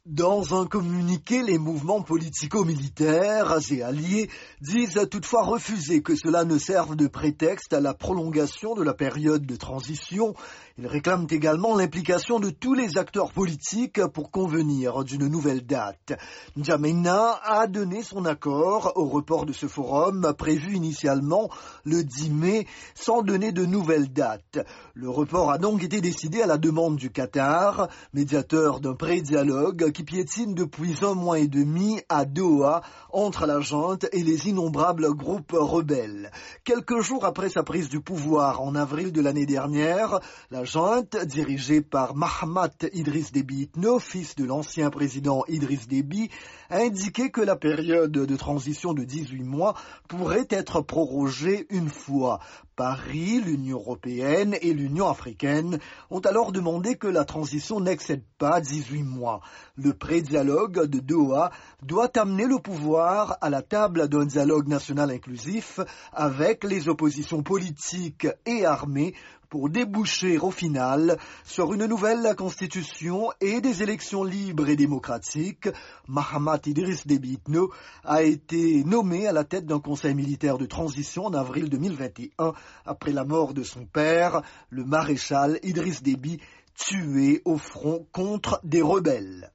Dans un communiqué, les mouvements politico-militaires et alliés disent toutefois refuser que cela ne serve de prétexte à la prolongation de la période de transition. Ils réclament également l'implication de tous les acteurs politiques pour convenir d'une nouvelle date. N'Djamena a donné son accord au report de ce forum prévu initialement le 10 mai sans donner de nouvelle date. Le report a donc été décidé à la demande du Qatar, médiateur d'un pré-dialogue qui piétine depuis 1 mois et demi à Doha entre la junte et les innombrables groupes rebelles. Quelques jours après sa prise du pouvoir en avril de l'année dernière, la junte, dirigée par Mahamat Idriss Déby Itno, fils de l'ancien président Idriss Déby, a indiqué que la période de transition de 18 mois pourrait être prorogée une fois. Paris, l'Union européenne et l'Union africaine ont alors demandé que la transition n'excède pas 18 mois. Le pré-dialogue de Doha doit amener le pouvoir à la table d'un dialogue national inclusif avec les oppositions politiques et armées pour déboucher au final sur une nouvelle constitution et des élections libres et démocratiques. Mahamat Idriss Déby Itno a été nommé à la tête d'un conseil militaire de transition en avril 2021 après la mort de son père, le maréchal Idriss Déby, tué au front contre des rebelles.